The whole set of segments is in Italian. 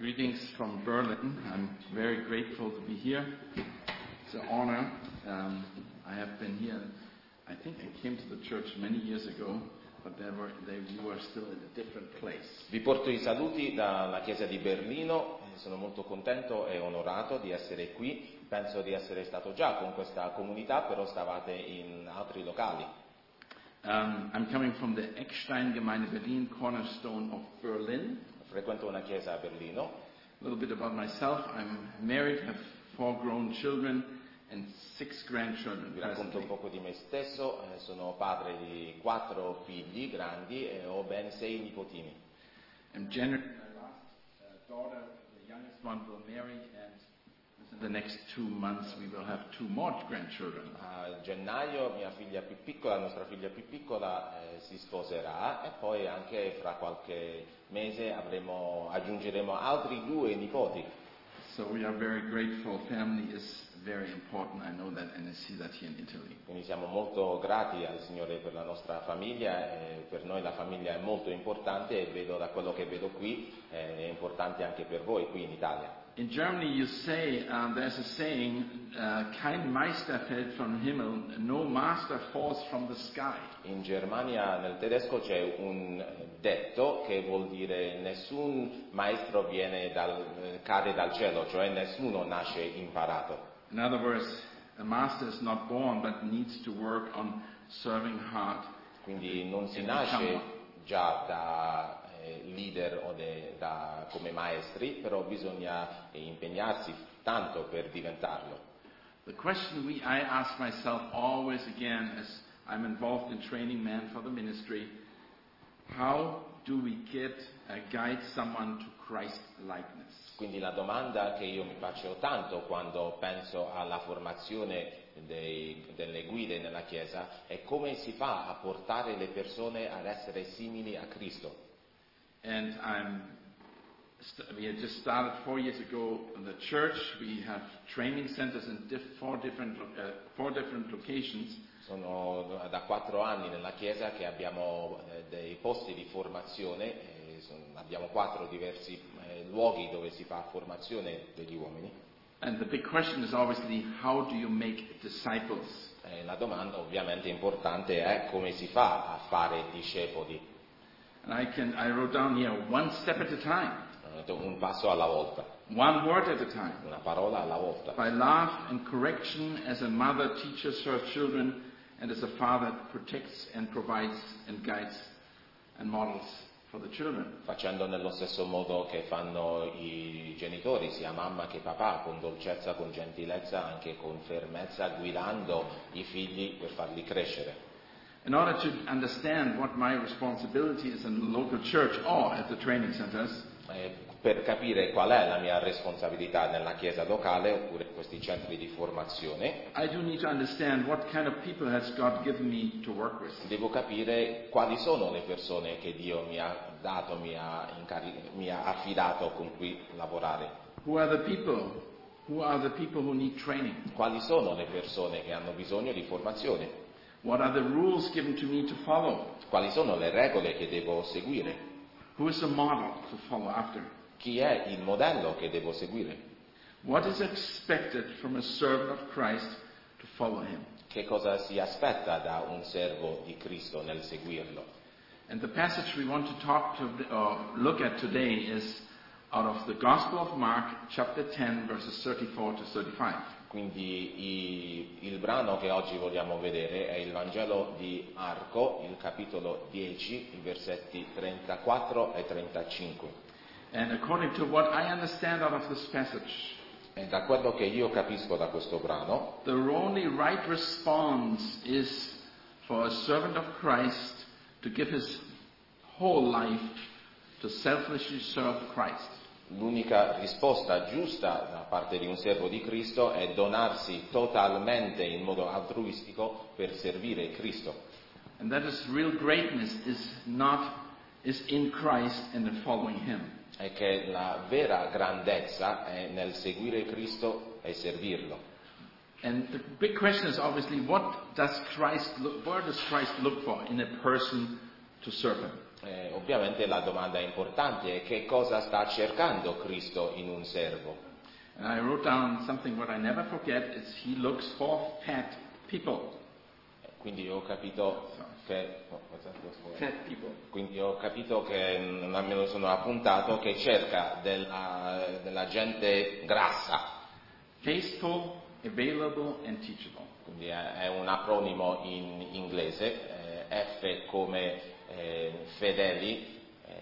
Greetings from Berlin. I'm very grateful to be here. It's an honor. I have been here. I think I came to the church many years ago, but you were still in a different place. Vi porto i saluti dalla chiesa di Berlino. Sono molto contento e onorato di essere qui. Penso di essere stato già con questa comunità, però stavate in altri locali. I'm coming from the Eckstein-Gemeinde Berlin, cornerstone of Berlin. Frequento una chiesa a Berlino. A little bit about myself. I'm married, have 4 grown children and 6 grandchildren. Vi racconto un poco di me stesso. Sono padre di 4 figli grandi e ho ben 6 nipotini. In January, my last daughter, the youngest one, will marry, and within the next 2 months we will have 2 more grandchildren. A gennaio mia figlia più piccola, nostra figlia più piccola, si sposerà e poi anche fra qualche mese aggiungeremo altri 2 nipoti. So we are very grateful. Family is very important. I know that, and I see that here in Italy. Quindi siamo molto grati al Signore per la nostra famiglia, e per noi la famiglia è molto importante e vedo da quello che vedo qui è importante anche per voi qui in Italia. In Germany you say, there's a saying, kein Meister fällt vom Himmel, no master falls from the sky. In Germania, nel tedesco, c'è un detto che vuol dire nessun maestro cade dal cielo, cioè nessuno nasce imparato. In other words, a master is not born but needs to work on serving hard. Quindi non si nasce già da leader o come maestri, però bisogna impegnarsi tanto per diventarlo. The question I ask myself always again as I'm involved in training men for the ministry, how do we guide someone to Christ likeness? Quindi la domanda che io mi faccio tanto quando penso alla formazione delle guide nella Chiesa è come si fa a portare le persone ad essere simili a Cristo. And we had just started 4 years ago in the church. We have training centers in 4 different locations. Sono da 4 anni nella Chiesa che abbiamo dei posti di formazione, abbiamo 4 diversi luoghi dove si fa formazione degli uomini. And the big question is obviously, how do you make disciples? La domanda ovviamente importante è come si fa a fare discepoli. And I wrote down here, 1 step at a time. Un passo alla volta. 1 word at a time. Una parola alla volta. By love and correction, as a mother teaches her children, and as a father protects and provides and guides and models for the children. Facendo nello stesso modo che fanno i genitori, sia mamma che papà, con dolcezza, con gentilezza, anche con fermezza, guidando i figli per farli crescere. In order to understand what my responsibility is in the local church or at the training centers, per capire qual è la mia responsabilità nella chiesa locale oppure in questi centri di formazione, I do need to understand what kind of people has God given me to work with. Devo capire quali sono le persone che Dio mi ha dato, mi ha affidato con cui lavorare. Who are the people? Who are the people who need training? Quali sono le persone che hanno bisogno di formazione? What are the rules given to me to follow? Quali sono le regole che devo seguire? Who is the model to follow after? Chi è il modello che devo seguire? What is expected from a servant of Christ to follow him? Che cosa si aspetta da un servo di Cristo nel seguirlo? And the passage we want to look at today is out of the Gospel of Mark, chapter 10, verses 34 to 35. Quindi il brano che oggi vogliamo vedere è il Vangelo di Marco, il capitolo 10, i versetti 34 e 35. And according to what I understand out of this passage, e da quello che io capisco da questo brano, the only right response is for a servant of Christ to give his whole life to selfishly serve Christ. L'unica risposta giusta da parte di un servo di Cristo è donarsi totalmente in modo altruistico per servire Cristo. And that is real greatness is in Christ and in following him. È che la vera grandezza è nel seguire Cristo e servirlo. And the big question is obviously, where does Christ look for in a person to serve him? Ovviamente la domanda importante è che cosa sta cercando Cristo in un servo. And I wrote down something what I never forget is he looks for fat people. Quindi ho capito che Fat people. Quindi ho capito che, me lo sono appuntato, che cerca della gente grassa. Faithful, available and teachable. Quindi è un acronimo in inglese, F come fedeli,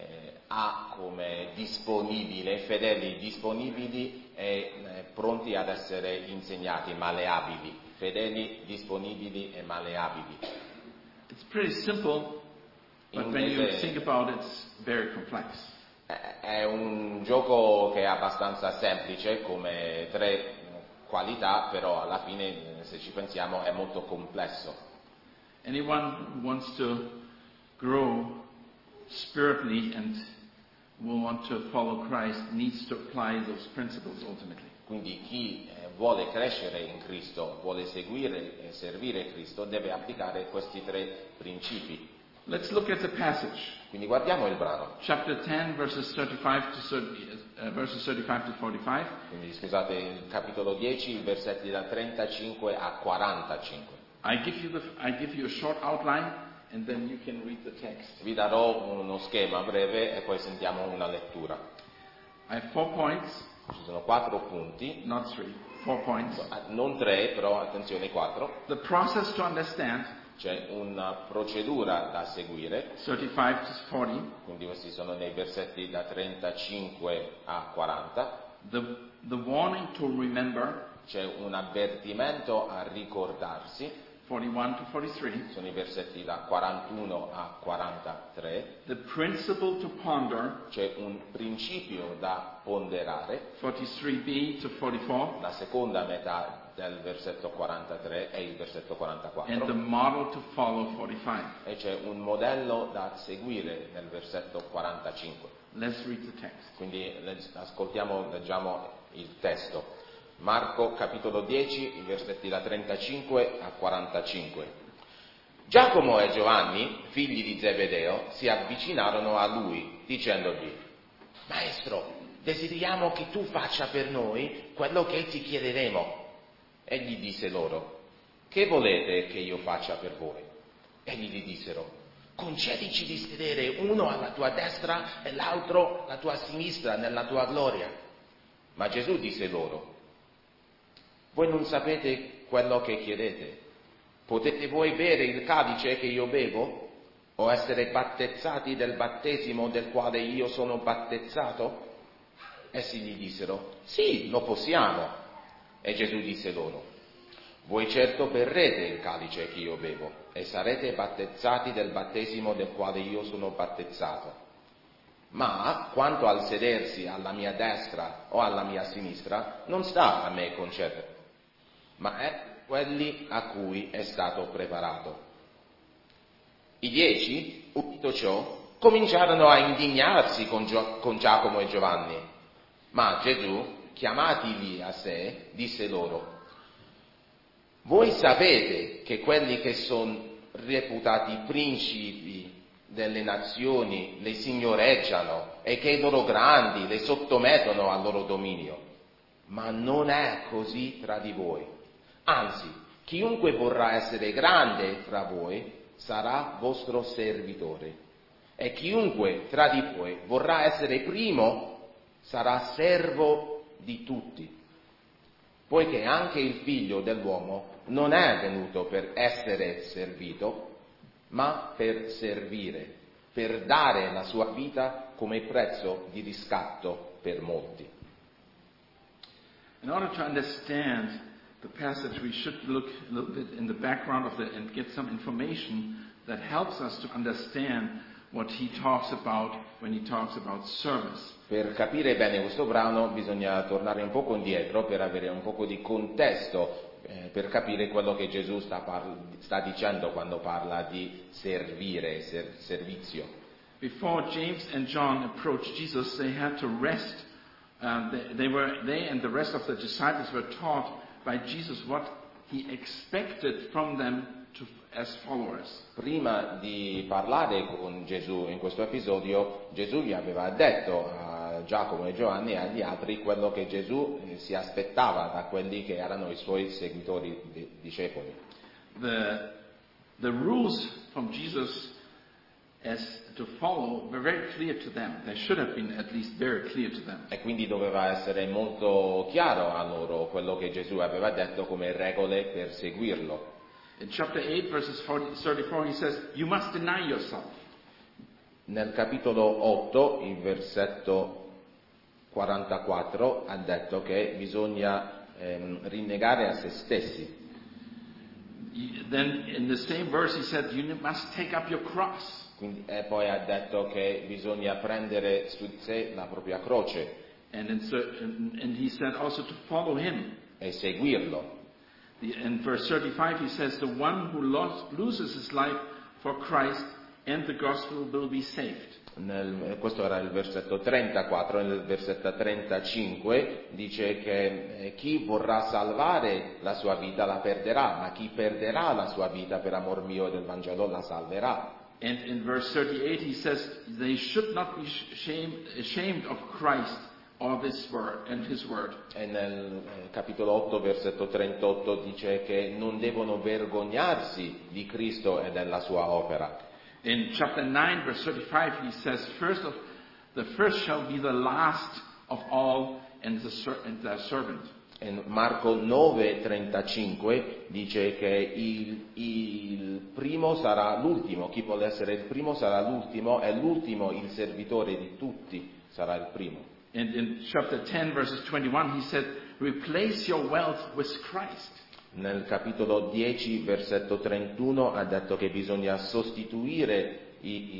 A come disponibile, fedeli disponibili e pronti ad essere insegnati, malleabili. Fedeli, disponibili e malleabili. It's pretty simple, but when you think about it, it's very complex. È un gioco che è abbastanza semplice come 3 qualità, però alla fine, se ci pensiamo, è molto complesso. Anyone who wants to grow spiritually and will want to follow Christ needs to apply those principles ultimately. Quindi chi vuole crescere in Cristo, vuole seguire e servire Cristo, deve applicare questi 3 principi. Let's look at the passage. Quindi guardiamo il brano. Chapter 10, verses 35 to 45. Quindi scusate, il capitolo 10, versetti da 35 a 45. I give you a short outline and then you can read the text. Vi darò uno schema breve e poi sentiamo una lettura. I have 4 points. Ci sono 4 punti. Not 3, 4 points. Non 3, però attenzione, 4. The process to understand. C'è una procedura da seguire. 35 to 40. Quindi questi sono nei versetti da 35 a 40. The warning to remember. C'è un avvertimento a ricordarsi. 41 to 43. Sono i versetti da 41 a 43. The principle to ponder. C'è un principio da ponderare. 43b to 44. La seconda metà del versetto 43 e il versetto 44. And the model to follow 45. E c'è un modello da seguire nel versetto 45. Let's read the text. Quindi leggiamo il testo. Marco capitolo 10, i versetti da 35 a 45. Giacomo e Giovanni, figli di Zebedeo, si avvicinarono a lui, dicendogli: Maestro, desideriamo che tu faccia per noi quello che ti chiederemo. Egli disse loro: Che volete che io faccia per voi? Egli gli dissero: Concedici di sedere uno alla tua destra e l'altro alla tua sinistra nella tua gloria. Ma Gesù disse loro: Voi non sapete quello che chiedete. Potete voi bere il calice che io bevo? O essere battezzati del battesimo del quale io sono battezzato? Essi gli dissero: Sì, lo possiamo. E Gesù disse loro: Voi certo berrete il calice che io bevo e sarete battezzati del battesimo del quale io sono battezzato. Ma quanto al sedersi alla mia destra o alla mia sinistra, non sta a me concedere, ma è quelli a cui è stato preparato. I 10, udito ciò, cominciarono a indignarsi con Giacomo e Giovanni. Ma Gesù, chiamatili a sé, disse loro: Voi sapete che quelli che sono reputati principi delle nazioni le signoreggiano e che i loro grandi le sottomettono al loro dominio. Ma non è così tra di voi. Anzi, chiunque vorrà essere grande tra voi sarà vostro servitore, e chiunque tra di voi vorrà essere primo sarà servo di tutti. Poiché anche il Figlio dell'uomo non è venuto per essere servito, ma per servire, per dare la sua vita come prezzo di riscatto per molti. In order to understand the passage, we should look a little bit in the background of it and get some information that helps us to understand what he talks about when he talks about service. Per capire bene questo brano bisogna tornare un poco indietro per avere un poco di contesto, per capire quello che Gesù sta dicendo quando parla di servire, servizio. Before James and John approached Jesus, they had to rest. They and the rest of the disciples were taught by Jesus what he expected from them as followers. Prima di parlare con Gesù in questo episodio, Gesù gli aveva detto a Giacomo e Giovanni e agli altri quello che Gesù si aspettava da quelli che erano i suoi seguitori discepoli. The rules from Jesus as to follow were very clear to them. They should have been at least very clear to them. E quindi doveva essere molto chiaro a loro quello che Gesù aveva detto come regole per seguirlo. In chapter 8, verses 34, he says, "You must deny yourself." Nel capitolo 8, il versetto 44, ha detto che bisogna rinnegare a se stessi. Then in the same verse he said, "You must take up your cross." Quindi, e poi ha detto che bisogna prendere su di sé la propria croce And he said also to follow him. e seguirlo. In verse 35 he says, "The one who loses his life for Christ and the gospel will be saved." Questo era il versetto 34, nel versetto 35 dice che chi vorrà salvare la sua vita la perderà, ma chi perderà la sua vita per amor mio e del Vangelo la salverà. And in verse 38 he says, "They should not be ashamed of Christ or this word and his word." E nel capitolo 8, versetto 38 dice che non devono vergognarsi di Cristo e della sua opera. In chapter 9, verse 35, he says, "The first shall be the last of all, and the servant." In Marco 9:35 dice che il primo sarà l'ultimo, chi vuole essere il primo sarà l'ultimo, e l'ultimo, il servitore di tutti, sarà il primo. And in chapter 10, verses 21, he said, "Replace your wealth with Christ." Nel capitolo 10, versetto 31, ha detto che bisogna sostituire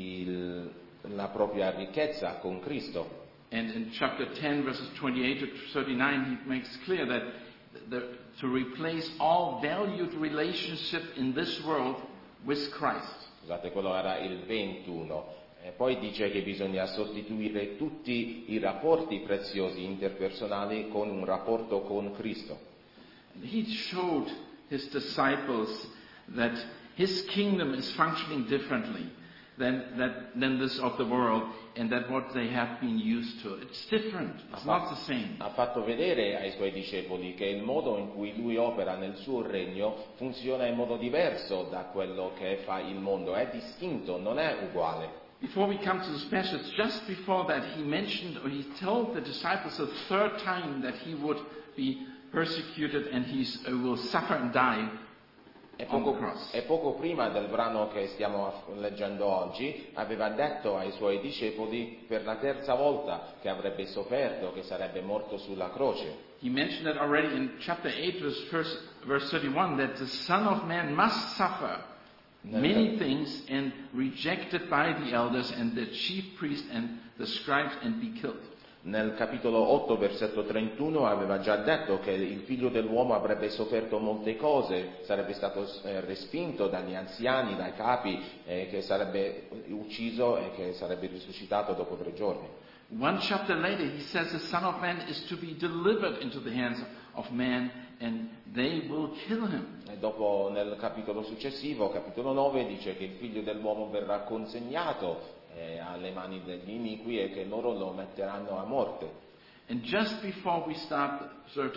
la propria ricchezza con Cristo. And in chapter 10, verses 28 to 39, he makes clear that to replace all valued relationship in this world with Christ. Scusate, quello era il 21. E poi dice che bisogna sostituire tutti i rapporti preziosi interpersonali con un rapporto con Cristo. He showed his disciples that his kingdom is functioning differently than this of the world, and that what they have been used to. It's different. It's not the same. Ha fatto vedere ai suoi discepoli che il modo in cui lui opera nel suo regno funziona in modo diverso da quello che fa il mondo, è distinto, non è uguale. Before we come to this passage, just before that, he told the disciples the third time that he would be persecuted and he will suffer and die on the cross. E poco prima del brano che stiamo leggendo oggi aveva detto ai suoi discepoli per la terza volta che avrebbe sofferto, che sarebbe morto sulla croce. He mentioned it already in chapter 8 verse 31 that the Son of Man must suffer many things and rejected by the elders and the chief priests and the scribes and be killed. Nel capitolo 8, versetto 31 aveva già detto che il figlio dell'uomo avrebbe sofferto molte cose, sarebbe stato respinto dagli anziani, dai capi, che sarebbe ucciso e che sarebbe risuscitato dopo 3 giorni. One chapter later he says the Son of Man is to be delivered into the hands of man and they will kill him. E dopo nel capitolo successivo, capitolo 9, dice che il figlio dell'uomo verrà consegnato alle mani degli iniqui e che loro lo metteranno a morte. And just before we start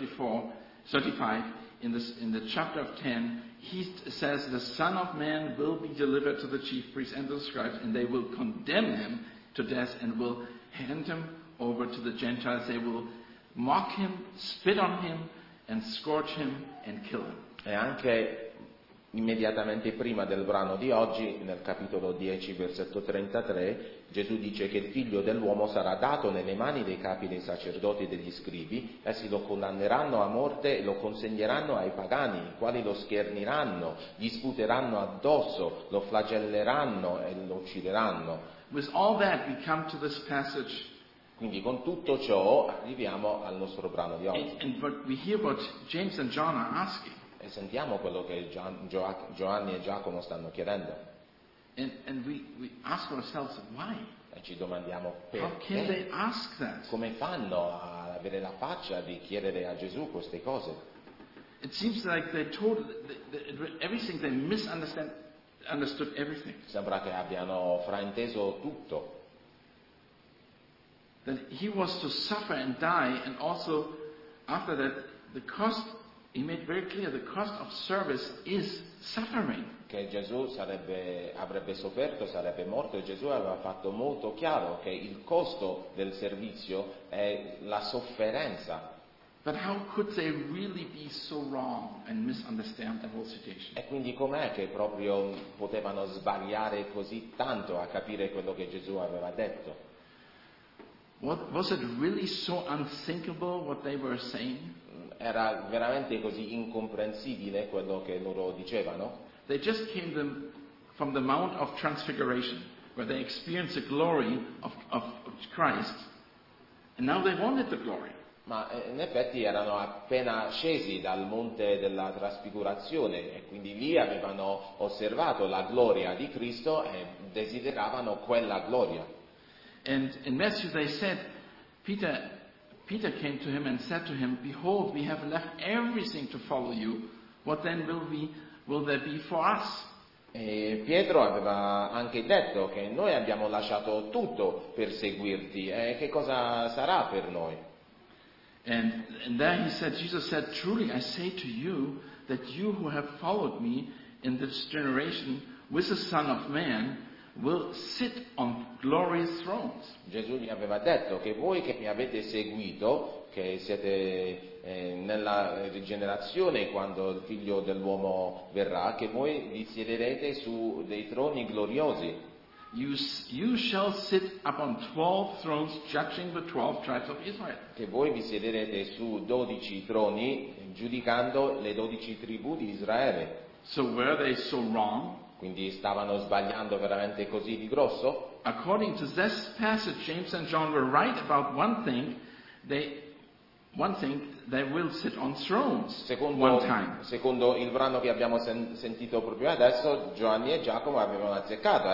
35, in the chapter of 10, he says the Son of Man will be delivered to the chief priests and the scribes, and they will condemn him to death and will hand him over to the Gentiles. They will mock him, spit on him, and scourge him and kill him. E anche immediatamente prima del brano di oggi, nel capitolo 10, versetto 33, Gesù dice che il figlio dell'uomo sarà dato nelle mani dei capi dei sacerdoti e degli scribi, essi lo condanneranno a morte e lo consegneranno ai pagani, i quali lo scherniranno, gli sputeranno addosso, lo flagelleranno e lo uccideranno. With all that, we come to this passage. Quindi con tutto ciò arriviamo al nostro brano di oggi. And we hear what James and John are asking. E sentiamo quello che Giovanni e Giacomo stanno chiedendo. And we ask ourselves, why? E ci domandiamo How can they perché, ask that? come fanno a avere la faccia di chiedere a Gesù queste cose. it seems like they everything, they understood everything. Sembra che abbiano frainteso tutto. That he was to suffer and die, and also after that, the cost, he made very clear, the cost of service is suffering. Che Gesù avrebbe sofferto, sarebbe morto, e Gesù aveva fatto molto chiaro che il costo del servizio è la sofferenza. But how could they really be so wrong and misunderstand the whole situation? E quindi com'è che proprio potevano sbagliare così tanto a capire quello che Gesù aveva detto? Was it really so unthinkable what they were saying? Era veramente così incomprensibile quello che loro dicevano? They just came from the Mount of Transfiguration, where they experienced the glory of Christ, and now they wanted the glory. Ma in effetti erano appena scesi dal monte della trasfigurazione e quindi lì avevano osservato la gloria di Cristo e desideravano quella gloria. And in Matthew they said, Peter came to him and said to him, "Behold, we have left everything to follow you. What then will there be for us?" E Pietro aveva anche detto che noi abbiamo lasciato tutto per seguirti, e che cosa sarà per noi? And there Jesus said, "Truly I say to you, that you who have followed me in this generation with the Son of Man will sit on glorious thrones." Gesù gli aveva detto che voi che mi avete seguito, che siete nella rigenerazione quando il figlio dell'uomo verrà, che voi vi siederete su dei troni gloriosi. You shall sit upon 12 thrones, judging the 12 tribes of Israel. Che voi vi siederete su 12 troni, giudicando le 12 tribù di Israele. So were they so wrong? Quindi stavano sbagliando veramente così di grosso? According to this passage, James and John were right about one thing. They will sit on thrones one time. Secondo il brano che abbiamo sentito proprio adesso, Giovanni e Giacomo avevano azzeccato,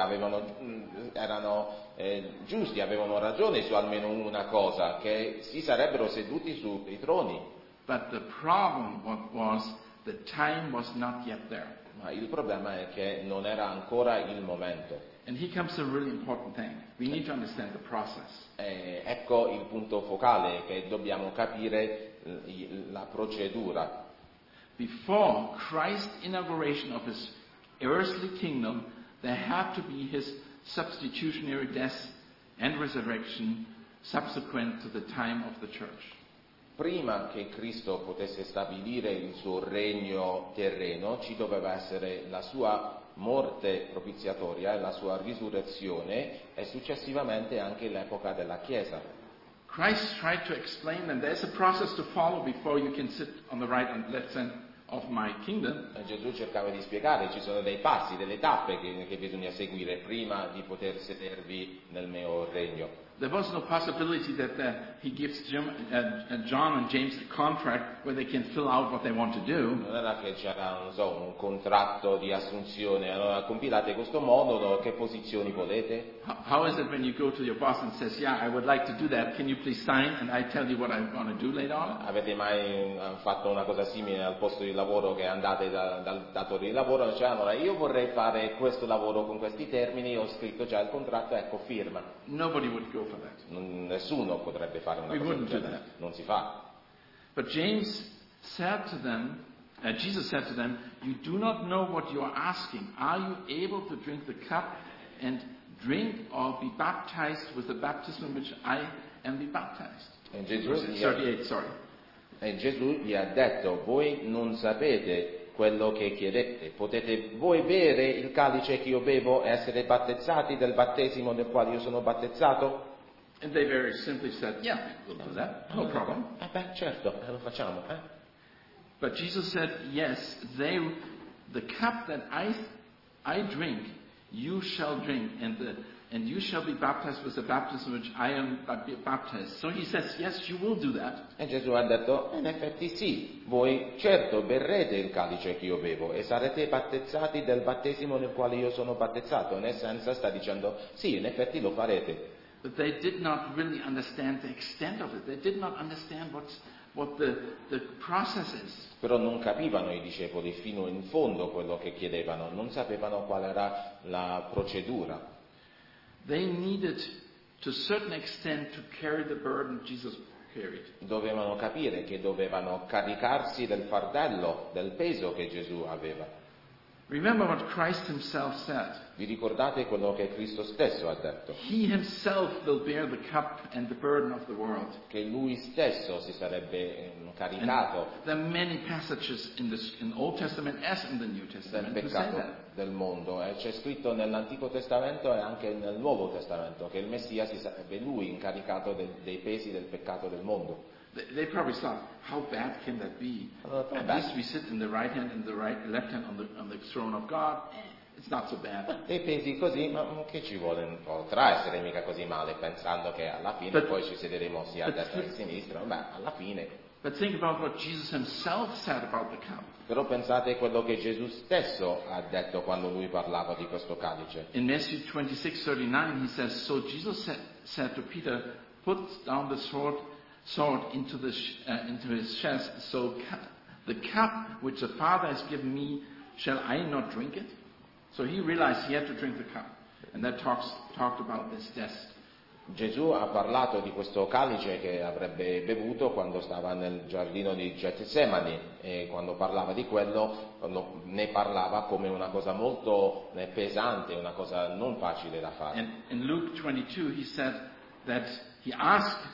erano giusti, avevano ragione su almeno una cosa, che si sarebbero seduti su dei troni. But the problem was the time was not yet there. Ma il problema è che non era ancora il momento. And here comes a really important thing. We need to understand the process. Ecco il punto focale, che dobbiamo capire la procedura. Before Christ's inauguration of his earthly kingdom, there had to be his substitutionary death and resurrection subsequent to the time of the church. Prima che Cristo potesse stabilire il suo regno terreno, ci doveva essere la sua morte propiziatoria e la sua risurrezione, e successivamente anche l'epoca della Chiesa. Christ tried to explain that there's a process to follow before you can sit on the right and left hand of my kingdom. E Gesù cercava di spiegare, ci sono dei passi, delle tappe che bisogna seguire prima di poter sedervi nel mio regno. There was no possibility that he gives John and James a contract where they can fill out what they want to do. Non era che c'era, un contratto di assunzione, allora compilate questo modulo, che posizioni volete? How is it when you go to your boss and says, "Yeah, I would like to do that. Can you please sign and I tell you what I'm going to do later on?" Avete mai fatto una cosa simile al posto di lavoro, che andate dal datore di lavoro, cioè allora io vorrei fare questo lavoro con questi termini, ho scritto già il contratto, ecco, firma. Nobody would go for that. Nessuno potrebbe fare una cosa del genere, non si fa. But Jesus said to them, "You do not know what you are asking. Are you able to drink the cup and drink or be baptized with the baptism in which I am be baptized?" E Gesù Verse 38, sorry. E Gesù gli ha detto, voi non sapete quello che chiedete, potete voi bere il calice che io bevo e essere battezzati del battesimo del quale io sono battezzato? And they very simply said, "Yeah, we'll do that. No problem." Certo, lo facciamo. But Jesus said, "Yes, the cup that I drink, you shall drink, and you shall be baptized with the baptism which I am baptized." So he says, "Yes, you will do that." E Gesù ha detto, in effetti sì, voi certo berrete il calice che io bevo e sarete battezzati del battesimo nel quale io sono battezzato. In essenza sta dicendo, sì, in effetti lo farete. but they did not really understand the extent of it. They did not understand what the process is. Però non capivano i discepoli fino in fondo quello che chiedevano, non sapevano qual era la procedura. They needed, to a certain extent, to carry the burden Jesus carried. Dovevano capire che dovevano caricarsi del fardello, del peso che Gesù aveva. Remember what Christ himself said. Vi ricordate quello che Cristo stesso ha detto? He himself will bear the cup and the burden of the world. Che lui stesso si sarebbe caricato There are many passages in the Old Testament as in the New del Testament who say peccato that. del mondo. E c'è scritto nell'Antico Testamento e anche nel Nuovo Testamento che il Messia si sarebbe lui incaricato dei pesi del peccato del mondo. They probably thought, how bad can that be? Allora, At least we sit in the right hand and the left hand on the throne of God. It's not so bad. Dei pesi così, ma che ci vuole? Potrà essere mica così male, pensando che alla fine poi ci siederemo sia a destra che a sinistra. Beh, alla fine. But think about what Jesus himself said about the cup. Però pensate quello che Gesù stesso ha detto quando lui parlava di questo calice. In Matthew 26:39 he says, so Jesus said to Peter, put down the sword into his chest, so the cup which the Father has given me, shall I not drink it? So he realized he had to drink the cup. And that talked about this death. Gesù ha parlato di questo calice che avrebbe bevuto quando stava nel giardino di Getsemani, e quando parlava di quello ne parlava come una cosa molto pesante, una cosa non facile da fare. And in Luke 22 he said that he asked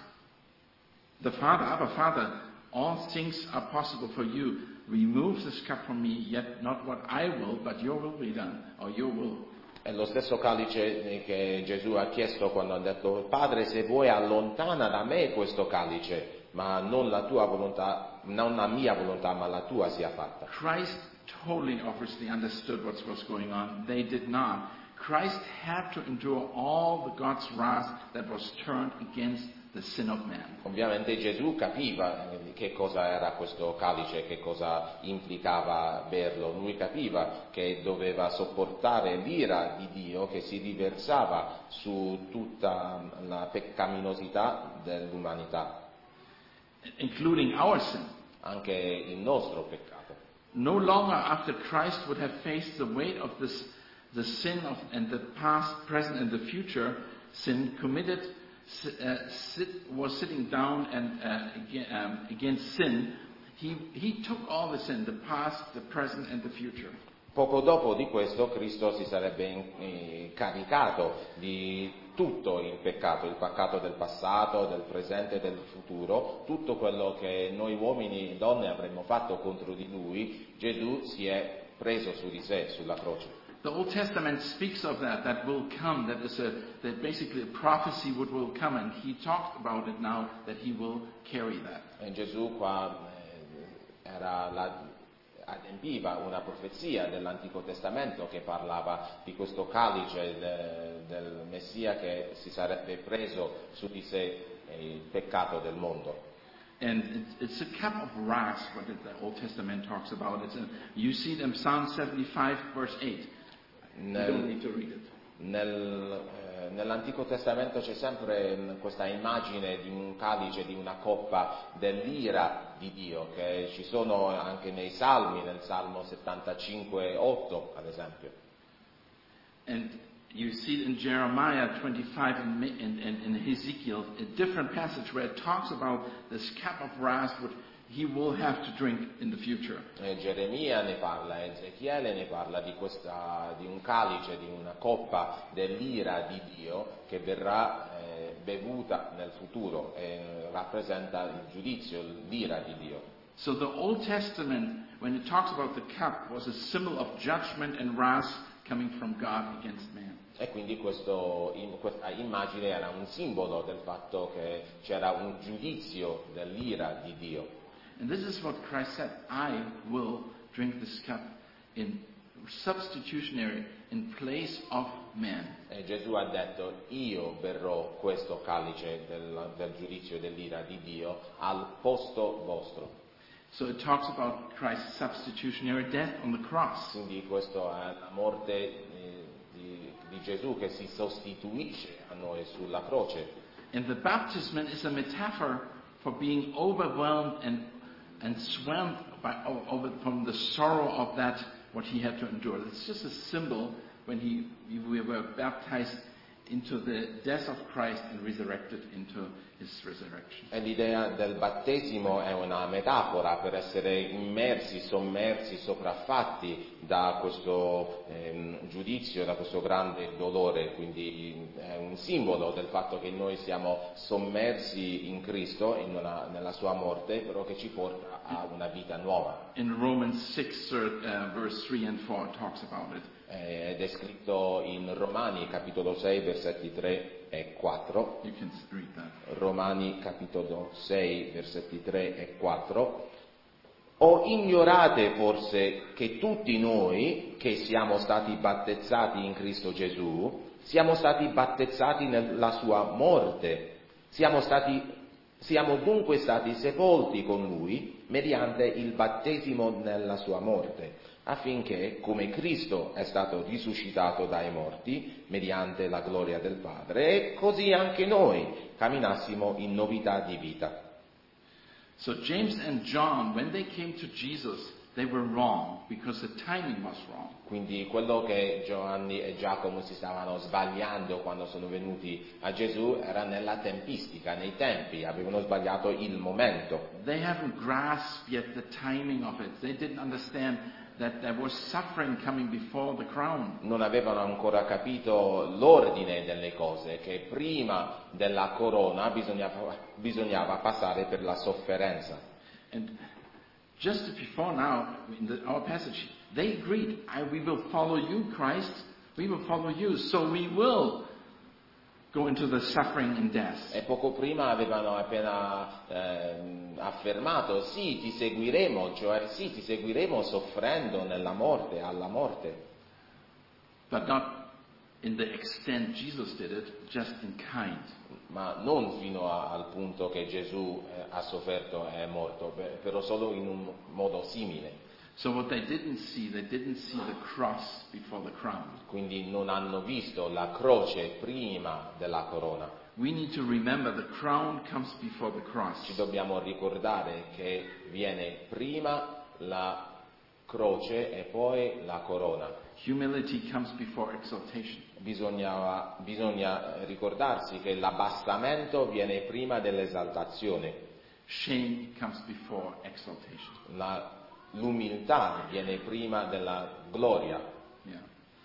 the Father, Abba Father, all things are possible for you. Remove this cup from me, yet not what I will, but your will be done, or your will. È lo stesso calice che Gesù ha chiesto quando ha detto: Padre, se vuoi allontana da me questo calice, ma non la tua volontà, non la mia volontà, ma la tua sia fatta. Christ totally obviously understood what was going on. They did not. Christ had to endure all the God's wrath that was turned against the sin of man. Ovviamente Gesù capiva che cosa era questo calice, che cosa implicava berlo. Lui capiva che doveva sopportare l'ira di Dio che si riversava su tutta la peccaminosità dell'umanità, Including our sin. anche il nostro peccato. No longer after Christ would have faced the weight of the sin and the past, present and the future sin committed, was sitting down and against sin. He took all the sin, the past, the present and the future. Poco dopo di questo Cristo si sarebbe caricato di tutto il peccato del passato, del presente e del futuro, tutto quello che noi uomini e donne avremmo fatto contro di lui. Gesù si è preso su di sé, sulla croce. The Old Testament speaks of that will come, that basically a prophecy will come, and he talked about it now, that he will carry that. E Gesù qua adempiva una profezia dell'Antico Testamento che parlava di questo calice del Messia che si sarebbe preso su di sé il peccato del mondo. And it's a cup of wrath, what the Old Testament talks about. You see it in Psalm 75, verse 8. You don't need to read it. Nell'Antico Testamento c'è sempre questa immagine di un calice, di una coppa dell'ira di Dio, che ci sono anche nei Salmi, nel Salmo 75:8 ad esempio. And you see it in Jeremiah 25 and in Ezekiel, a different passage where it talks about this cup of wrath which he will have to drink in the future. Geremia ne parla, Ezechiele ne parla di un calice, di una coppa dell'ira di Dio che verrà bevuta nel futuro e rappresenta il giudizio, l'ira di Dio. So the Old Testament, when it talks about the cup, was a symbol of judgment and wrath coming from God against man. E quindi questa immagine era un simbolo del fatto che c'era un giudizio dell'ira di Dio. And this is what Christ said, I will drink this cup in substitutionary, in place of man. E Gesù ha detto, io berrò questo calice del giudizio dell'ira di Dio al posto vostro. So it talks about Christ's substitutionary death on the cross. Quindi questa è la morte di di Gesù che si sostituisce a noi sulla croce. And the baptism is a metaphor for being overwhelmed and swamped from the sorrow of that what he had to endure. It's just a symbol when we were baptized into the death of Christ and resurrected into his resurrection. E l'idea del battesimo è una metafora per essere immersi, sommersi, sopraffatti da questo giudizio, da questo grande dolore, quindi è un simbolo del fatto che noi siamo sommersi in Cristo, nella sua morte, però che ci porta a una vita nuova. In Romans 6, verse 3 and 4 talks about it. Ed è scritto in Romani capitolo 6 versetti 3 e 4. You can read that. Romani capitolo 6 versetti 3 e 4. O ignorate forse che tutti noi che siamo stati battezzati in Cristo Gesù siamo stati battezzati nella sua morte, siamo dunque stati sepolti con lui mediante il battesimo nella sua morte, affinché, come Cristo è stato risuscitato dai morti, mediante la gloria del Padre, così anche noi camminassimo in novità di vita. So James and John, when they came to Jesus, they were wrong because the timing was wrong. Quindi quello che Giovanni e Giacomo si stavano sbagliando quando sono venuti a Gesù era nella tempistica, nei tempi, avevano sbagliato il momento. They haven't grasped yet the timing of it. They didn't understand that there was suffering coming before the crown. Non avevano ancora capito l'ordine delle cose, che prima della corona bisognava passare per la sofferenza. And just before now, in our passage, they agreed, we will follow you, Christ. We will follow you. So we will go into the suffering and death. E poco prima avevano appena affermato, sì, ti seguiremo, cioè sì, ti seguiremo soffrendo nella morte, alla morte. But not in the extent Jesus did it, just in kind. Ma non fino al punto che Gesù ha sofferto e è morto, però solo in un modo simile. So what they didn't see the cross before the crown. Quindi non hanno visto la croce prima della corona. We need to remember the crown comes before the cross. Ci dobbiamo ricordare che viene prima la croce e poi la corona. Humility comes before exaltation. Bisogna ricordarsi che l'abbassamento viene prima dell'esaltazione. Shame comes before exaltation. L'umiltà viene prima della gloria. Yeah.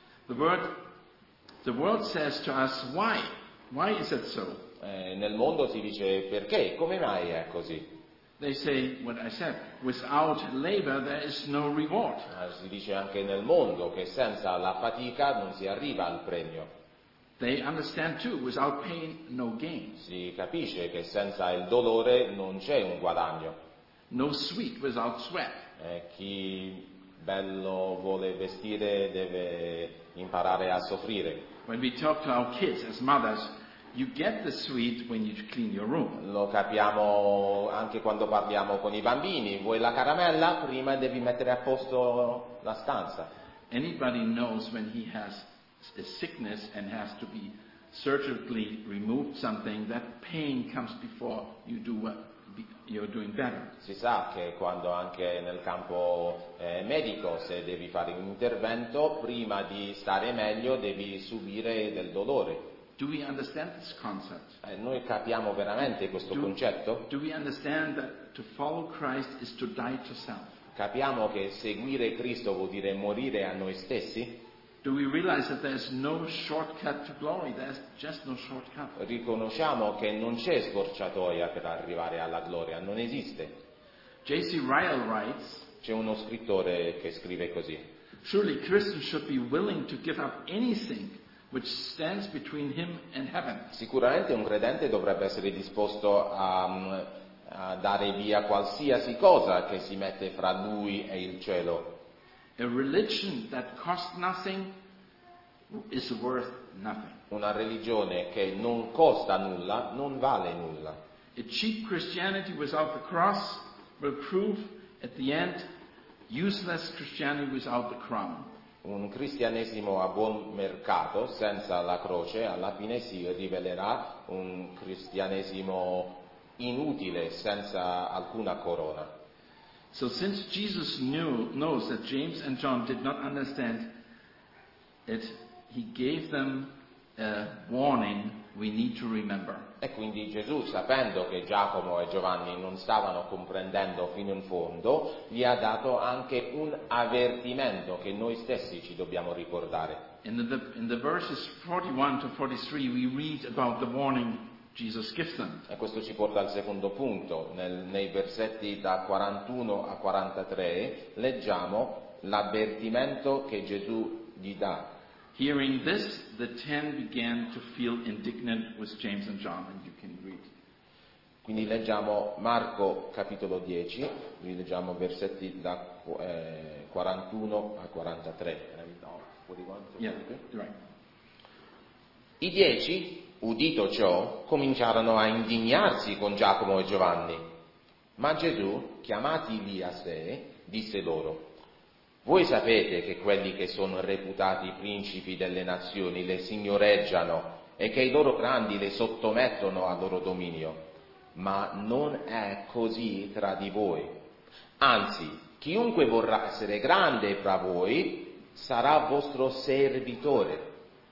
The world says to us, why? Why is it so? Nel mondo si dice perché? Come mai è così? They say what I said, without labor there is no reward. Si dice anche nel mondo che senza la fatica non si arriva al premio. They understand too, without pain no gain. Si capisce che senza il dolore non c'è un guadagno. No sweat without sweat. Chi bello vuole vestire deve imparare a soffrire. When we talk to our kids as mothers, you get the sweet when you clean your room. Lo capiamo anche quando parliamo con i bambini. Vuoi la caramella? Prima devi mettere a posto la stanza. Anybody knows when he has a sickness and has to be surgically removed something, that pain comes before you do what you're doing better. Si sa che quando anche nel campo medico, se devi fare un intervento, prima di stare meglio devi subire del dolore. Do we understand this concept? Noi capiamo veramente questo concetto? Do we understand that to follow Christ is to die to self? Capiamo che seguire Cristo vuol dire morire a noi stessi? Do we realize that there's no shortcut to glory? There's just no shortcut. Riconosciamo che non c'è scorciatoia per arrivare alla gloria, non esiste. J.C. Ryle writes, C'è uno scrittore che scrive così: surely Christians should be willing to give up anything which stands between him and heaven. Sicuramente un credente dovrebbe essere disposto a dare via qualsiasi cosa che si mette fra lui e il cielo. A religion that costs nothing is worth nothing. Una religione che non costa nulla non vale nulla. A cheap Christianity without the cross will prove at the end useless Christianity without the crown. Un cristianesimo a buon mercato, senza la croce, alla fine si rivelerà un cristianesimo inutile, senza alcuna corona. So since Jesus knows that James and John did not understand it, he gave them a warning we need to remember. E quindi Gesù, sapendo che Giacomo e Giovanni non stavano comprendendo fino in fondo, gli ha dato anche un avvertimento che noi stessi ci dobbiamo ricordare. In the verses 41 to 43 we read about the warning Jesus gives them. E questo ci porta al secondo punto. Nei versetti da 41 a 43 leggiamo l'avvertimento che Gesù gli dà. Hearing this, the 10 began to feel indignant with James and John, and you can read. Quindi leggiamo Marco capitolo 10, quindi leggiamo versetti da 41 a 43. Yeah, right. I 10, udito ciò, cominciarono a indignarsi con Giacomo e Giovanni. Ma Gesù, chiamatili a sé, disse loro: voi sapete che quelli che sono reputati principi delle nazioni le signoreggiano e che i loro grandi le sottomettono al loro dominio, ma non è così tra di voi. Anzi, chiunque vorrà essere grande fra voi sarà vostro servitore.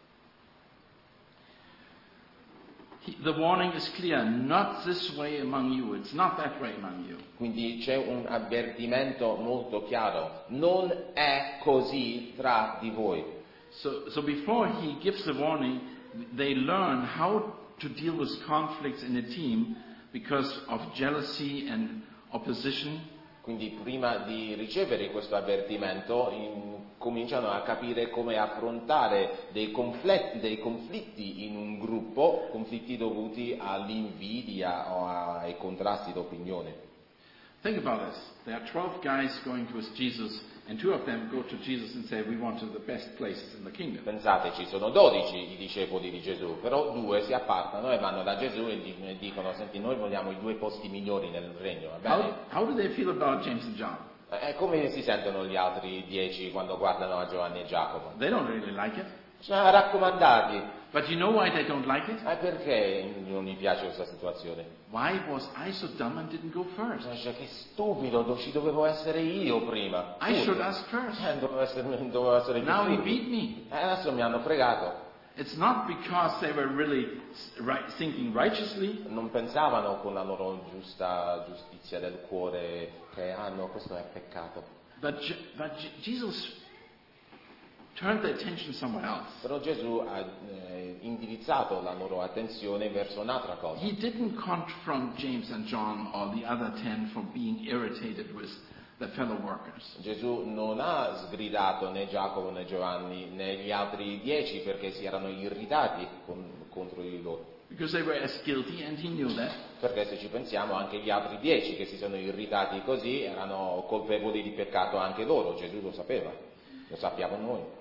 The warning is clear, not this way among you, it's not that way among you. Quindi c'è un avvertimento molto chiaro, non è così tra di voi. So before he gives the warning, they learn how to deal with conflicts in a team because of jealousy and opposition. Quindi prima di ricevere questo avvertimento cominciano a capire come affrontare dei conflitti in un gruppo, conflitti dovuti all'invidia o ai contrasti d'opinione. Think about this. There are 12 guys going with Jesus, and 2 of them go to Jesus and say, we want to the best places in the kingdom. Pensate, ci sono 12 i discepoli di Gesù, però 2 si appartano e vanno da Gesù e dicono: senti, noi vogliamo i 2 posti migliori nel regno, va bene? How do they feel about James and John? Come si sentono gli altri 10 quando guardano a Giovanni e Giacomo? They don't really like it. Sono raccomandati. But you know why they don't like it? Perché non gli piace questa situazione? Why was I so dumb and didn't go first? Cioè, che stupido, ci dovevo essere io prima. I should ask first. Dovevo essere più Now he furbo. beat me. Adesso mi hanno fregato. It's not because they were really thinking righteously. Non pensavano con la loro giustizia del cuore che questo è peccato. But Jesus turned their attention somewhere else. Però Gesù ha indirizzato la loro attenzione verso un'altra cosa. He didn't confront James and John or the other 10 for being irritated with their fellow workers. Gesù non ha sgridato né Giacomo né Giovanni né gli altri 10 perché si erano irritati contro di loro. Because they were as guilty and he knew that. Perché se ci pensiamo anche gli altri 10 che si sono irritati così erano colpevoli di peccato anche loro, Gesù lo sapeva, lo sappiamo noi.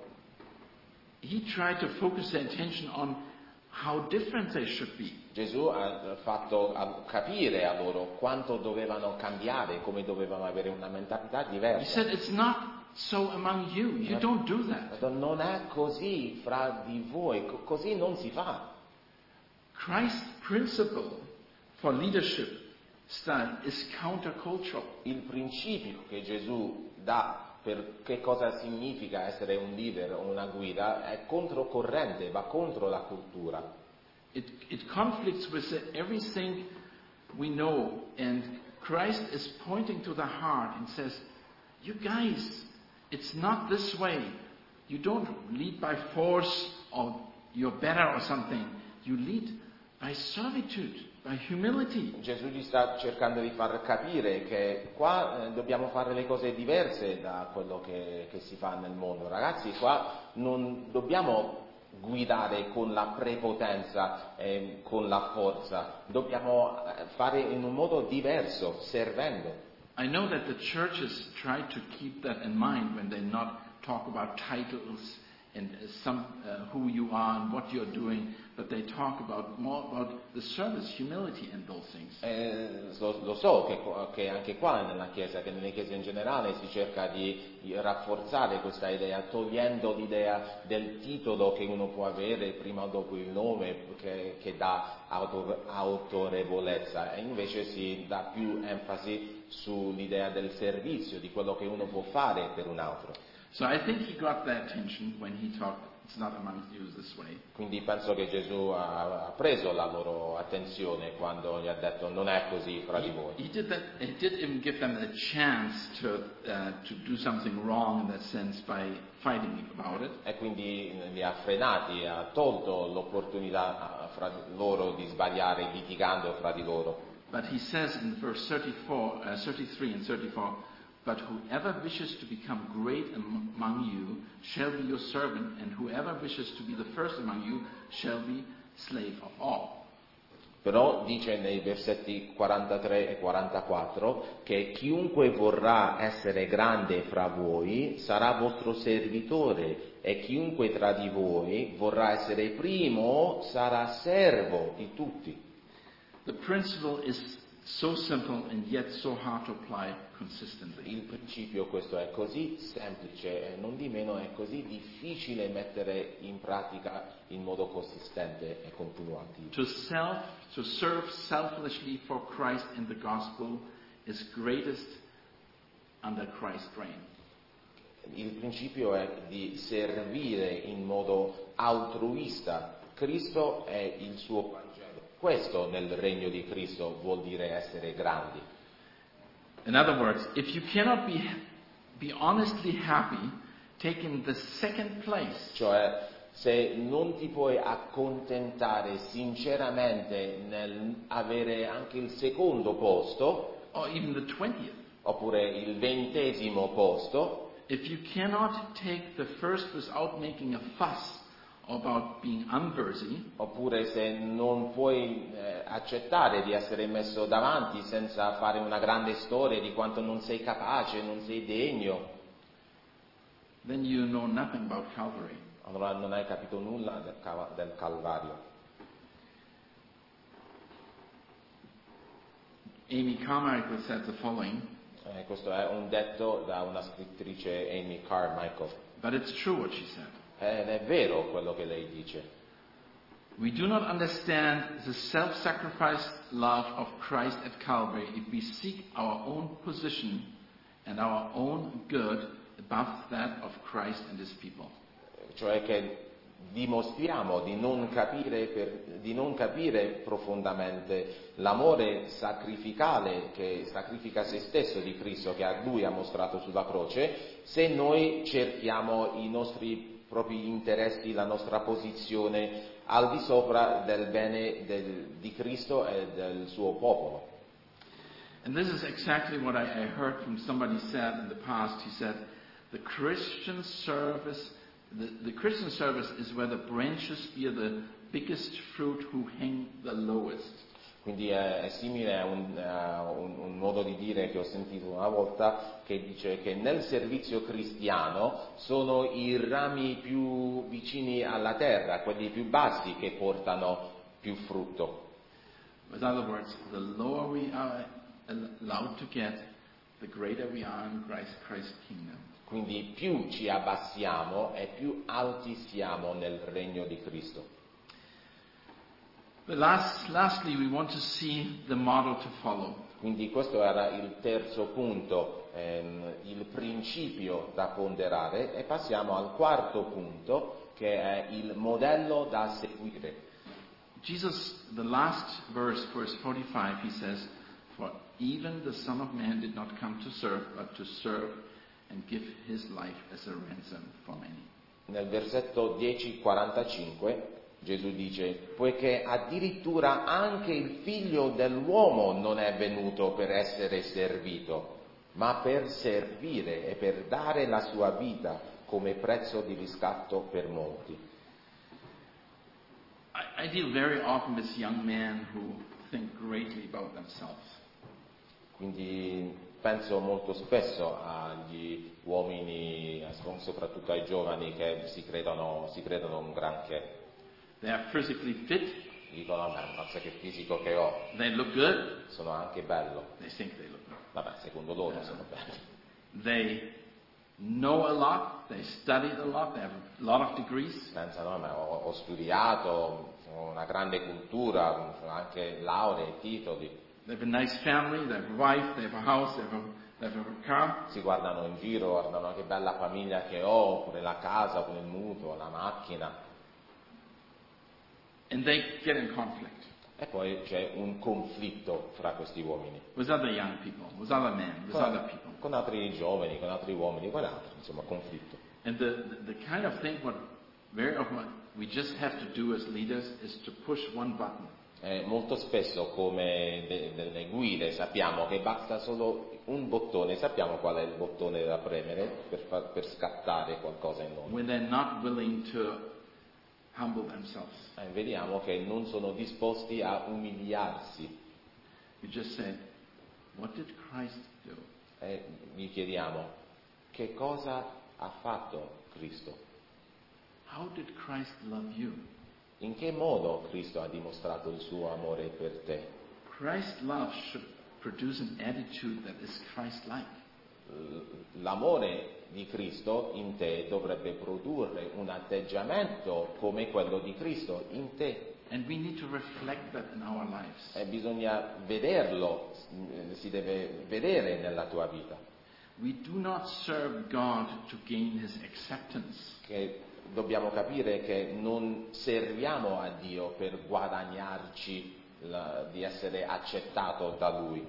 He tried to focus their attention on how different they should be. Gesù ha fatto capire a loro quanto dovevano cambiare, come dovevano avere una mentalità He diversa. said, it's not so among you. You don't do that. Non è così fra di voi, così non si fa. Christ's principle for leadership style is countercultural. Il principio che Gesù dà per che cosa significa essere un leader o una guida è controcorrente, va contro la cultura. It conflicts with everything we know, and Christ is pointing to the heart and says, you guys, it's not this way. You don't lead by force or you're better or something. You lead by servitude, by humility. Gesù gli sta cercando di far capire che qua dobbiamo fare le cose diverse da quello che si fa nel mondo. Ragazzi, qua non dobbiamo guidare con la prepotenza e con la forza, dobbiamo fare in un modo diverso, servendo. I know that the churches try to keep that in mind when they not talk about titles and who you are and what you're doing, but they talk more about the service, humility, and those things. Lo so che anche qua nella Chiesa, che nelle Chiese in generale si cerca di rafforzare questa idea, togliendo l'idea del titolo che uno può avere prima o dopo il nome, che dà autorevolezza, e invece si dà più enfasi sull'idea del servizio, di quello che uno può fare per un altro. So I think he got their attention when he talked, it's not among you this way. Quindi penso che Gesù ha preso la loro attenzione quando gli ha detto non è così fra di voi. He did that. He did even give them a chance to do something wrong in that sense by fighting about it. E quindi li ha frenati, ha tolto l'opportunità fra loro di sbagliare litigando fra di loro. But he says in verse 33 and 34, but whoever wishes to become great among you shall be your servant, and whoever wishes to be the first among you shall be slave of all. Però dice nei versetti 43 e 44 che chiunque vorrà essere grande fra voi sarà vostro servitore, e chiunque tra di voi vorrà essere primo sarà servo di tutti. The principle is so simple and yet so hard to apply consistently. Il principio questo è così semplice e non di meno è così difficile mettere in pratica in modo consistente e continuativo. To serve selflessly for Christ in the gospel is greatest under Christ's reign. Il principio è di servire in modo altruista Cristo e il suo Vangelo. Questo nel regno di Cristo vuol dire essere grandi. In other words, if you cannot be honestly happy taking the second place, Cioè, se non ti puoi accontentare sinceramente nel avere anche il secondo posto, or even the 20th, oppure il 20° posto, if you cannot take the first without making a fuss about being unworthy, oppure se non puoi accettare di essere messo davanti senza fare una grande storia di quanto non sei capace, non sei degno, then you know nothing about Calvary. allora non hai capito nulla del Calvario. Amy Carmichael said the following, Questo è un detto da una scrittrice, Amy Carmichael, but it's true what she said. ed è vero quello che lei dice. We do not understand the self-sacrifice love of Christ at Calvary if we seek our own position and our own good above that of Christ and His people. Cioè che dimostriamo di non capire profondamente l'amore sacrificale che sacrifica se stesso di Cristo, che Lui ha mostrato sulla croce, se noi cerchiamo i nostri propri interessi, la nostra posizione al di sopra del bene di Cristo e del suo popolo. And this is exactly what I heard from somebody said in the past. He said, the Christian service is where the branches bear the biggest fruit who hang the lowest. Quindi è simile a un modo di dire che ho sentito una volta, che dice che nel servizio cristiano sono i rami più vicini alla terra, quelli più bassi, che portano più frutto. In other words, the lower we are allowed to get, the greater we are in Christ's kingdom. Quindi più ci abbassiamo e più alti siamo nel regno di Cristo. But lastly, we want to see the model to follow. Quindi questo era il terzo punto, il principio da ponderare, e passiamo al quarto punto, che è il modello da seguire. Jesus, the last verse 45, he says, for even the Son of Man did not come to serve, but to serve and give his life as a ransom for many. Nel versetto 10:45 Gesù dice: poiché addirittura anche il figlio dell'uomo non è venuto per essere servito, ma per servire e per dare la sua vita come prezzo di riscatto per molti. I deal very often with young men who think greatly about themselves. Quindi penso molto spesso agli uomini, soprattutto ai giovani che si credono un granché. They are physically fit. Dicono, vabbè, non so che fisico che ho, They look good. sono anche bello. They think they look good. Vabbè, secondo loro sono belli. They know a lot. They studied a lot. They have a lot of degrees. Pensano, ma ho studiato, ho una grande cultura, ho anche lauree, titoli. They have a nice family. They have a wife. They have a house. They have a car. Si guardano in giro, guardano che bella famiglia che ho, oppure la casa, oppure il mutuo, la macchina. And they get in conflict E poi c'è un conflitto fra questi uomini. with other young people, with other men, with other people. Con altri giovani, con altri uomini, con altri, insomma, conflitto. And the kind of thing what very often we just have to do as leaders is to push one button. Molto spesso come delle guide sappiamo che basta solo un bottone, sappiamo qual è il bottone da premere per scattare qualcosa in noi. When they're not willing to humble themselves. Vediamo che non sono disposti a umiliarsi. You just say, what did Christ do? E gli chiediamo, che cosa ha fatto Cristo? How did Christ love you? In che modo Cristo ha dimostrato il suo amore per te? Christ's love should produce an attitude that is Christ-like. L'amore di Cristo in te dovrebbe produrre un atteggiamento come quello di Cristo in te. And we need to reflect that in our lives. E bisogna vederlo, si deve vedere nella tua vita. We do not serve God to gain His acceptance. Che dobbiamo capire che non serviamo a Dio per guadagnarci di essere accettati da Lui.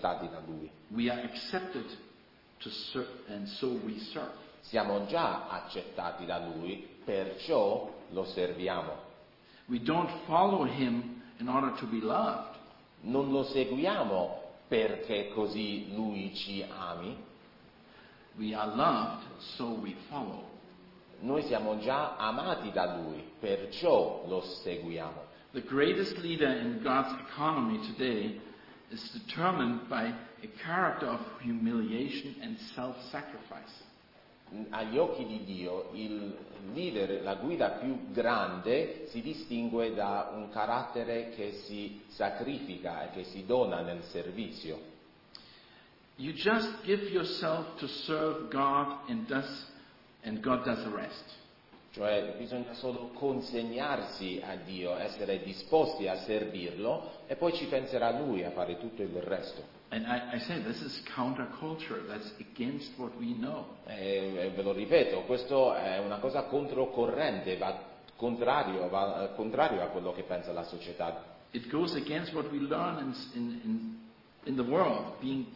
We are accepted to serve, and so we serve. Siamo già accettati da Lui, perciò lo serviamo. We don't follow Him in order to be loved. Non lo seguiamo perché così Lui ci ami. We are loved, so we follow. Noi siamo già amati da Lui, perciò lo seguiamo. The greatest leader in God's economy today is determined by a character of humiliation and self-sacrifice. Agli occhi di Dio il leader, la guida più grande, si distingue da un carattere che si sacrifica e che si dona nel servizio. You just give yourself to serve God and God does the rest. Cioè bisogna solo consegnarsi a Dio, essere disposti a servirlo e poi ci penserà Lui a fare tutto il resto. And I say this is counterculture. That's against what we know. Ve lo ripeto, questo è una cosa controcorrente, va contrario a quello che pensa la società. It goes against what we learn in the world,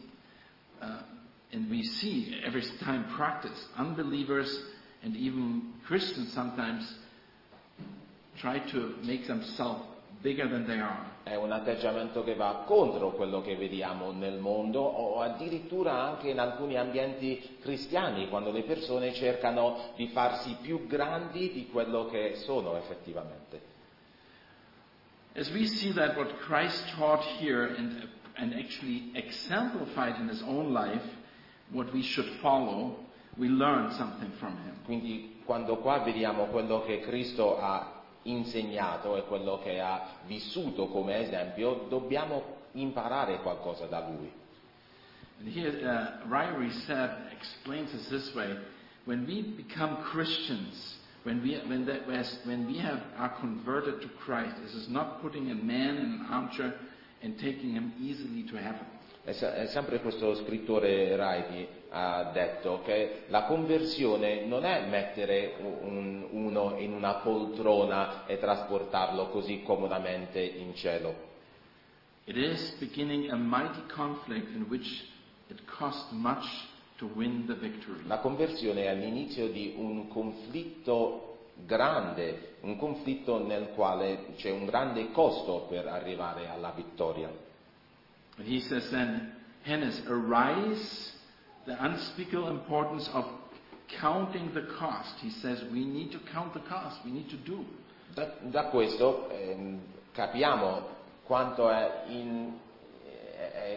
and we see every time practice. Unbelievers and even Christians sometimes try to make themselves bigger than they are. È un atteggiamento che va contro quello che vediamo nel mondo o addirittura anche in alcuni ambienti cristiani, quando le persone cercano di farsi più grandi di quello che sono effettivamente. As we see that what Christ taught here and actually exemplified in His own life, what we should follow, we learn something from Him. Quindi quando qua vediamo quello che Cristo ha insegnato e quello che ha vissuto come esempio, dobbiamo imparare qualcosa da Lui. And here, Ryrie explains it this way: when we become Christians, when we are converted to Christ, this is not putting a man in an armchair and taking him easily to heaven. È sempre questo scrittore Raiti ha detto che la conversione non è mettere uno in una poltrona e trasportarlo così comodamente in cielo. It is beginning a mighty conflict in which it costs much to win the victory. La conversione è l'inizio di un conflitto grande, un conflitto nel quale c'è un grande costo per arrivare alla vittoria. And he says then, hence arise the unspeakable importance of counting the cost. He says we need to count the cost, we need to do. Da questo capiamo quanto è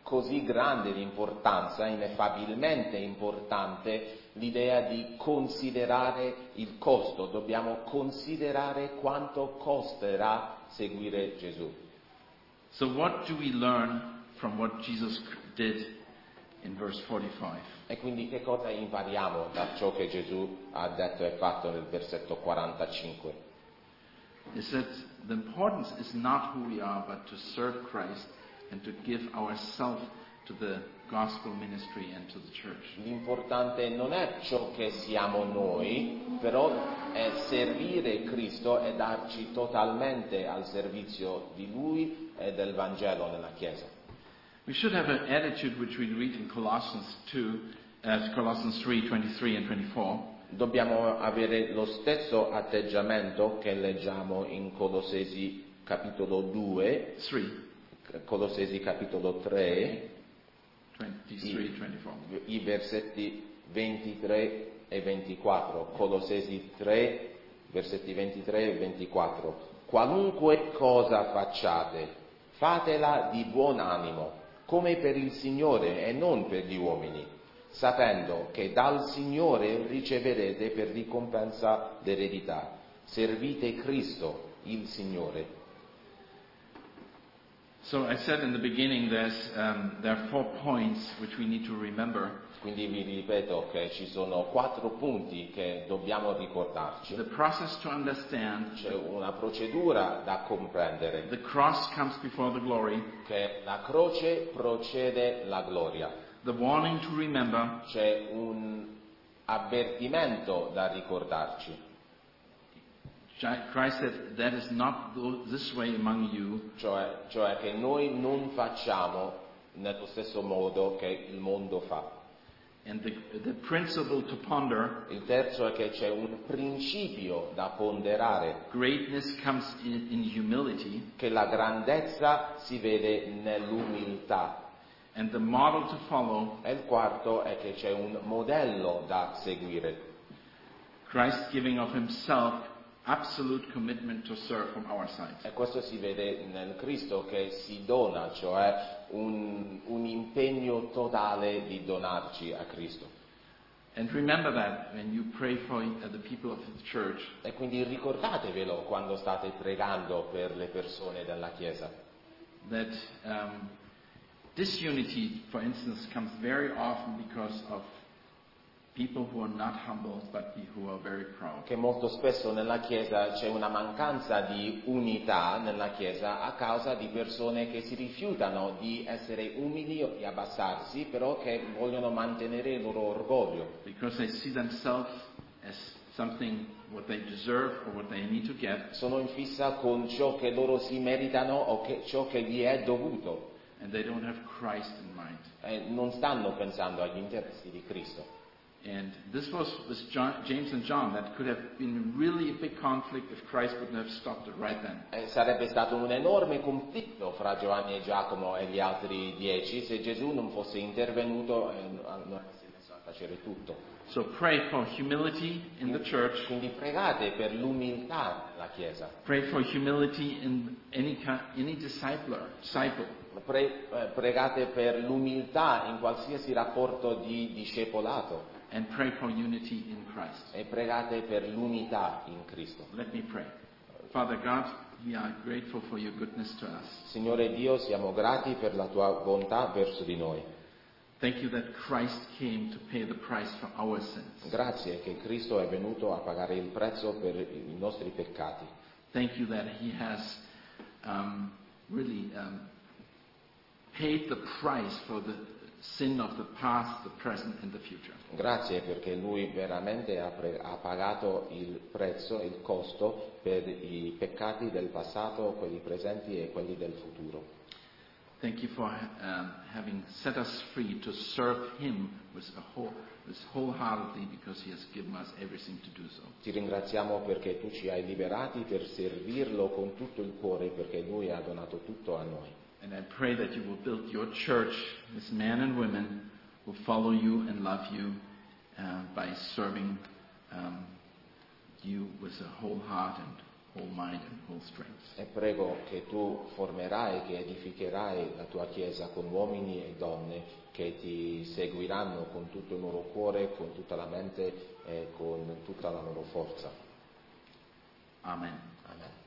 così grande l'importanza, ineffabilmente importante, l'idea di considerare il costo. Dobbiamo considerare quanto costerà seguire Gesù. So what do we learn from what Jesus did in verse 45? E quindi che cosa impariamo da ciò che Gesù ha detto e fatto nel versetto 45? Is that the importance is not who we are, but to serve Christ and to give ourselves to the gospel ministry and to the church. L'importante non è ciò che siamo noi, però è servire Cristo e darci totalmente al servizio di Lui e del Vangelo nella Chiesa. We should have an attitude which we read in Colossians 3, 23 and 24. Dobbiamo avere lo stesso atteggiamento che leggiamo in Colossesi capitolo 2, 3, Colossesi capitolo 3, 23, 24. i versetti 23 e 24. Colossesi 3, versetti 23 e 24. Qualunque cosa facciate, fatela di buon animo, come per il Signore e non per gli uomini, sapendo che dal Signore riceverete per ricompensa l'eredità. Servite Cristo, il Signore. So I said in the beginning there are 4 points which we need to remember. Quindi vi ripeto che ci sono 4 punti che dobbiamo ricordarci. The process to understand. C'è una procedura da comprendere. The cross comes before the glory. Che la croce procede la gloria. The warning to remember. C'è un avvertimento da ricordarci. Christ said, that is not this way among you. Cioè che noi non facciamo nello stesso modo che il mondo fa. And the principle to ponder. Il terzo è che c'è un principio da ponderare. Greatness comes in humility. Che la grandezza si vede nell'umiltà. And the model to follow. E il quarto è che c'è un modello da seguire. Christ giving of himself, absolute commitment to serve from our side. E questo si vede nel Cristo che si dona, cioè un impegno totale di donarci a Cristo. And remember that when you pray for the people of the church. E quindi ricordatevelo quando state pregando per le persone della Chiesa. That disunity, for instance, comes very often because of people who are not humble, but who are very proud. Che molto spesso nella Chiesa c'è una mancanza di unità nella Chiesa a causa di persone che si rifiutano di essere umili o di abbassarsi, però che vogliono mantenere il loro orgoglio. Because they see themselves as something what they deserve or what they need to get. Sono in fissa con ciò che loro si meritano o ciò che gli è dovuto. And they don't have Christ in mind. E non stanno pensando agli interessi di Cristo. And this was with James and John. That could have been really a big conflict if Christ wouldn't have stopped it right then. Sarebbe stato un enorme conflitto fra Giovanni e Giacomo e gli altri 10 se Gesù non fosse intervenuto e non avesse messo a tacere tutto. So pray for humility in the church. Quindi pregate per l'umiltà nella Chiesa. Pray for humility in any disciple. Pregate per l'umiltà in qualsiasi rapporto di discepolato. And pray for unity in Christ. E pregate per l'unità in Cristo. Let me pray. Father God, we are grateful for your goodness to us. Signore Dio, siamo grati per la tua bontà verso di noi. Thank you that Christ came to pay the price for our sins. Grazie che Cristo è venuto a pagare il prezzo per i nostri peccati. Thank you that he has really paid the price for the sin of the past, the present and the future. Grazie perché Lui veramente ha pagato il prezzo, il costo per i peccati del passato, quelli presenti e quelli del futuro. Thank you for having set us free to serve Him wholeheartedly because He has given us everything to do so. Ti ringraziamo perché Tu ci hai liberati per servirlo con tutto il cuore perché Lui ha donato tutto a noi. And I pray that you will build your church with men and women who follow you and love you by serving you with a whole heart and whole might and whole strength. E prego che tu formerai, che edificherai la tua Chiesa con uomini e donne che ti seguiranno con tutto il loro cuore, con tutta la mente e con tutta la loro forza. Amen. Amen.